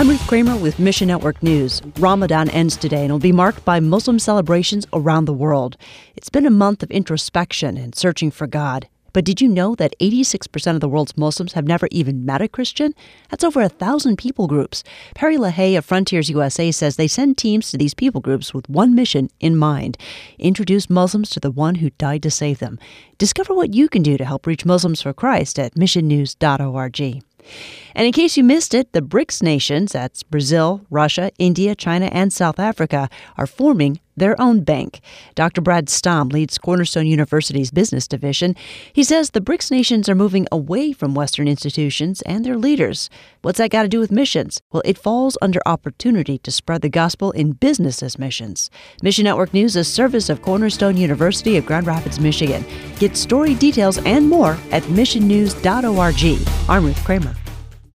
I'm Ruth Kramer with Mission Network News. Ramadan ends today and will be marked by Muslim celebrations around the world. It's been a month of introspection and searching for God. But did you know that 86% of the world's Muslims have never even met a Christian? That's over 1,000 people groups. Perry LaHaye of Frontiers USA says they send teams to these people groups with one mission in mind: introduce Muslims to the one who died to save them. Discover what you can do to help reach Muslims for Christ at missionnews.org. And in case you missed it, the BRICS nations, that's Brazil, Russia, India, China, and South Africa, are forming their own bank. Dr. Brad Stom leads Cornerstone University's business division. He says the BRICS nations are moving away from Western institutions and their leaders. What's that got to do with missions? Well, it falls under opportunity to spread the gospel in business as missions. Mission Network News is a service of Cornerstone University of Grand Rapids, Michigan. Get story details and more at missionnews.org. I'm Ruth Kramer.